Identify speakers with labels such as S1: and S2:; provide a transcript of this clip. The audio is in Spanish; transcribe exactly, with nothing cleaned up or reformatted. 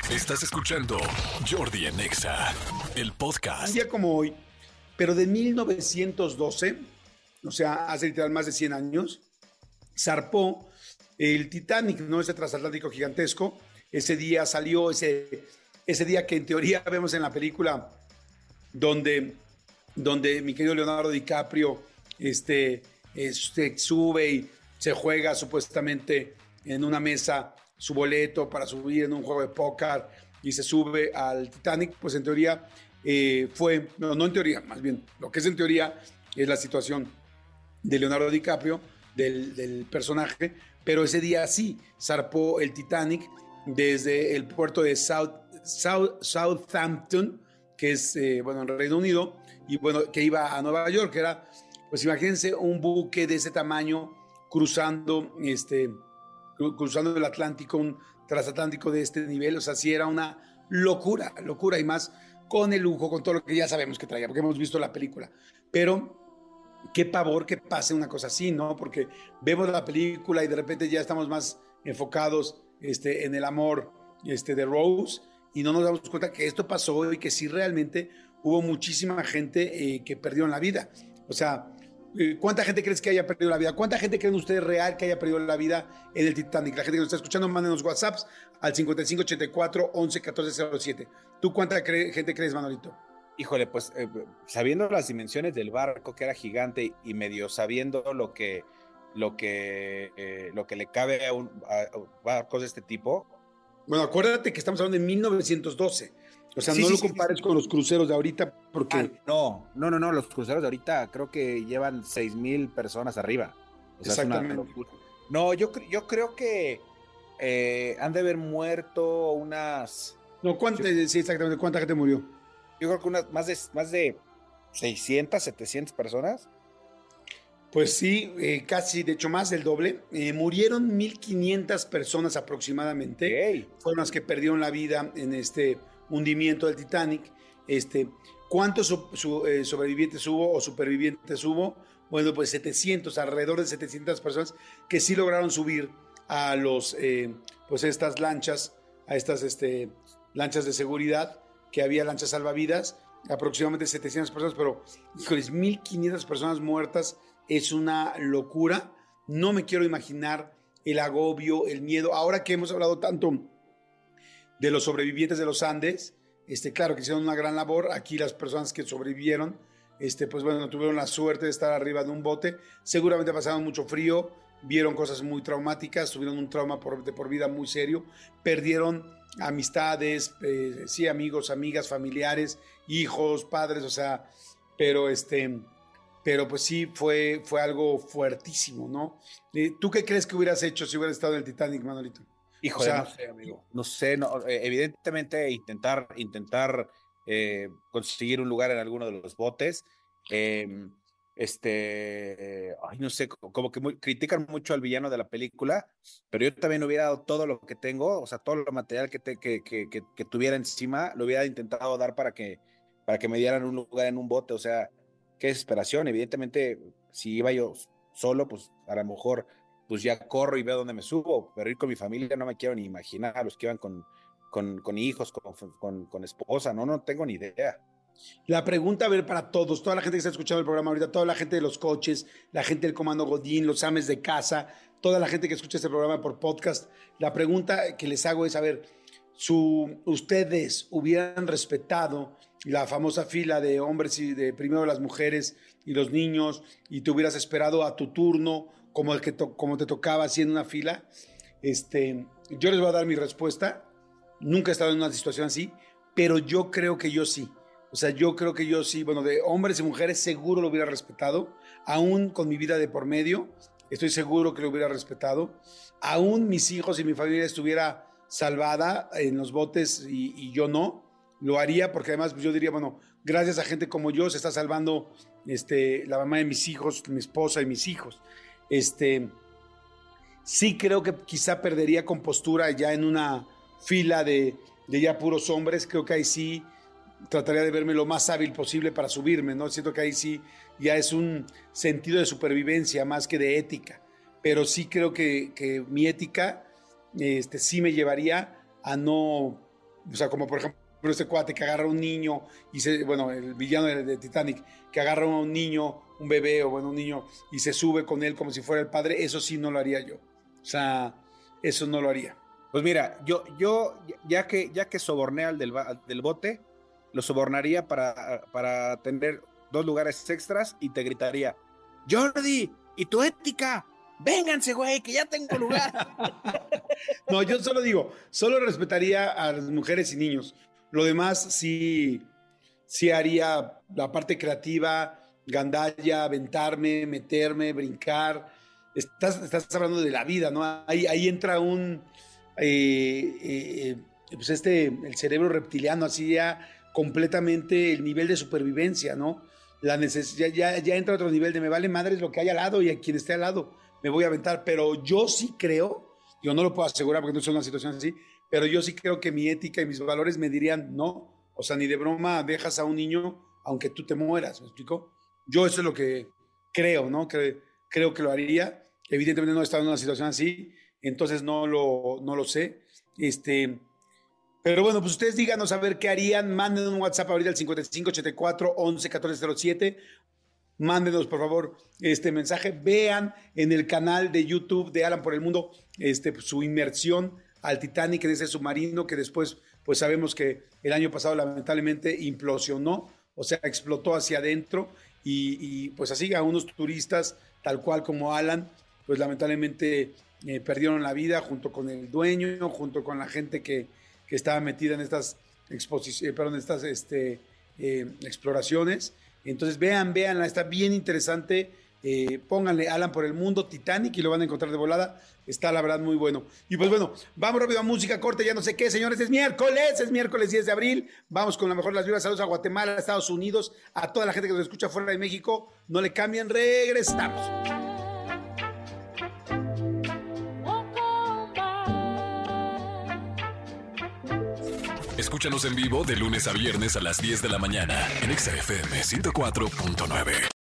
S1: Estás escuchando Jordi en Exa, el podcast.
S2: Un día como hoy, pero de mil novecientos doce, o sea, hace literal más de cien años, zarpó el Titanic, ¿no? Ese transatlántico gigantesco. Ese día salió, ese, ese día que en teoría vemos en la película donde, donde mi querido Leonardo DiCaprio este, este, sube y se juega supuestamente en una mesa su boleto para subir en un juego de póker y se sube al Titanic, pues en teoría eh, fue, no, no en teoría, más bien, lo que es en teoría es la situación de Leonardo DiCaprio, del, del personaje, pero ese día sí zarpó el Titanic desde el puerto de South, South, Southampton, que es, eh, bueno, en Reino Unido, y bueno, que iba a Nueva York, que era, pues imagínense un buque de ese tamaño cruzando, este, cruzando el Atlántico, un transatlántico de este nivel, o sea, sí era una locura, locura, y más con el lujo, con todo lo que ya sabemos que traía, porque hemos visto la película, pero qué pavor que pase una cosa así, ¿no? Porque vemos la película y de repente ya estamos más enfocados este, en el amor este, de Rose y no nos damos cuenta que esto pasó y que sí realmente hubo muchísima gente eh, que perdió la vida. O sea, ¿cuánta gente crees que haya perdido la vida? ¿Cuánta gente creen ustedes real que haya perdido la vida en el Titanic? La gente que nos está escuchando, mándenos WhatsApps al cincuenta y cinco ochenta y cuatro once catorce cero siete. ¿Tú cuánta cre- gente crees, Manolito?
S3: Híjole, pues eh, sabiendo las dimensiones del barco, que era gigante, y medio sabiendo lo que, lo que, eh, lo que le cabe a, un, a barcos de este tipo.
S2: Bueno, acuérdate que estamos hablando de mil novecientos doce. O sea, sí, no sí, lo compares sí, sí. con los cruceros de ahorita porque...
S3: Ah, no, no, no, no, los cruceros de ahorita creo que llevan seis mil personas arriba. O sea,
S2: exactamente.
S3: Es una locura. No, yo, yo creo que eh, han de haber muerto unas...
S2: No, ¿cuánta, yo, sí, exactamente, ¿cuánta gente murió?
S3: Yo creo que unas más de, más de seiscientas, setecientas personas.
S2: Pues sí, eh, casi, de hecho más del doble. Eh, murieron mil quinientas personas aproximadamente.
S3: Okay.
S2: Fueron las que perdieron la vida en este hundimiento del Titanic. Este, ¿Cuántos su, su, eh, sobrevivientes hubo o supervivientes hubo? Bueno, pues setecientos, alrededor de setecientas personas que sí lograron subir a los, eh, pues estas lanchas, a estas este, lanchas de seguridad, que había lanchas salvavidas, aproximadamente setecientas personas, pero, híjoles, mil quinientas personas muertas. Es una locura. No me quiero imaginar el agobio, el miedo. Ahora que hemos hablado tanto de los sobrevivientes de los Andes, este, claro que hicieron una gran labor. Aquí las personas que sobrevivieron, este, pues bueno, tuvieron la suerte de estar arriba de un bote. Seguramente pasaron mucho frío, vieron cosas muy traumáticas, tuvieron un trauma por, de por vida muy serio, perdieron amistades, eh, sí, amigos, amigas, familiares, hijos, padres, o sea, pero este... Pero pues sí, fue, fue algo fuertísimo, ¿no? ¿Tú qué crees que hubieras hecho si hubieras estado en el Titanic, Manolito?
S3: Híjole, o sea, no sé, amigo. No sé, no, evidentemente intentar, intentar eh, conseguir un lugar en alguno de los botes. Eh, este, ay, no sé, como que muy, critican mucho al villano de la película, pero yo también hubiera dado todo lo que tengo, o sea, todo lo material que, te, que, que, que, que tuviera encima, lo hubiera intentado dar para que, para que me dieran un lugar en un bote, o sea, qué desesperación. Evidentemente, si iba yo solo, pues a lo mejor pues ya corro y veo dónde me subo, pero ir con mi familia no me quiero ni imaginar, los que iban con, con, con hijos, con, con, con esposa, no, no tengo ni idea.
S2: La pregunta, a ver, para todos, toda la gente que está escuchando el programa ahorita, toda la gente de los coches, la gente del Comando Godín, los ames de casa, toda la gente que escucha este programa por podcast, la pregunta que les hago es, a ver, su, ustedes hubieran respetado la famosa fila de hombres y de primero las mujeres y los niños y te hubieras esperado a tu turno como, el que to, como te tocaba así en una fila. Este, yo les voy a dar mi respuesta. Nunca he estado en una situación así, pero yo creo que yo sí. O sea, yo creo que yo sí, bueno, de hombres y mujeres seguro lo hubiera respetado, aún con mi vida de por medio, estoy seguro que lo hubiera respetado. Aún mis hijos y mi familia estuviera salvada en los botes y, y yo no, lo haría porque además yo diría, bueno, gracias a gente como yo se está salvando este, la mamá de mis hijos, mi esposa y mis hijos. Este, sí creo que quizá perdería compostura ya en una fila de, de ya puros hombres, creo que ahí sí trataría de verme lo más hábil posible para subirme, ¿no? Siento que ahí sí ya es un sentido de supervivencia más que de ética, pero sí creo que, que mi ética este, sí me llevaría a no O sea, como por ejemplo este cuate que agarra a un niño y se, bueno, el villano de, de Titanic, que agarra a un niño, un bebé o bueno, un niño y se sube con él como si fuera el padre, eso sí no lo haría yo. O sea, eso no lo haría.
S3: Pues mira, yo, yo ya que, ya que soborné al del, al del bote, lo sobornaría para, para tener dos lugares extras y te gritaría, Jordi, ¿y tu ética? Vénganse, güey, que ya tengo lugar.
S2: No, yo solo digo, solo respetaría a las mujeres y niños. Lo demás sí, sí haría la parte creativa, gandalla, aventarme, meterme, brincar. Estás, estás hablando de la vida, ¿no? Ahí, ahí entra un, eh, eh, pues este, el cerebro reptiliano, así ya completamente el nivel de supervivencia, ¿no? La neces- ya, ya, ya entra otro nivel de me vale madres lo que hay al lado y a quien esté al lado me voy a aventar, pero yo sí creo, yo no lo puedo asegurar porque no es una situación así, pero yo sí creo que mi ética y mis valores me dirían no, o sea, ni de broma dejas a un niño aunque tú te mueras, ¿me explico? Yo eso es lo que creo, ¿no? Que, creo que lo haría, evidentemente no he estado en una situación así, entonces no lo, no lo sé, este... Pero bueno, pues ustedes díganos a ver qué harían, manden un WhatsApp ahorita al cincuenta y cinco ochenta y cuatro once catorce cero siete. Mándenos, por favor, este mensaje. Vean en el canal de YouTube de Alan por el Mundo este, pues, su inmersión al Titanic en ese submarino que después, pues sabemos que el año pasado lamentablemente implosionó, o sea, explotó hacia adentro y, y pues así a unos turistas, tal cual como Alan, pues lamentablemente eh, perdieron la vida junto con el dueño, junto con la gente que, que estaba metida en estas exposiciones, eh, perdón, estas este, eh, exploraciones. Entonces vean, veanla, está bien interesante. Eh, pónganle Alan por el Mundo, Titanic y lo van a encontrar de volada. Está la verdad muy bueno. Y pues bueno, vamos rápido a música, corte, ya no sé qué, señores. Es miércoles, es miércoles diez de abril. Vamos con la mejor de las vibras. Saludos a Guatemala, a Estados Unidos, a toda la gente que nos escucha fuera de México. No le cambien, regresamos.
S1: Escúchanos en vivo de lunes a viernes a las diez de la mañana en Exa F M ciento cuatro punto nueve.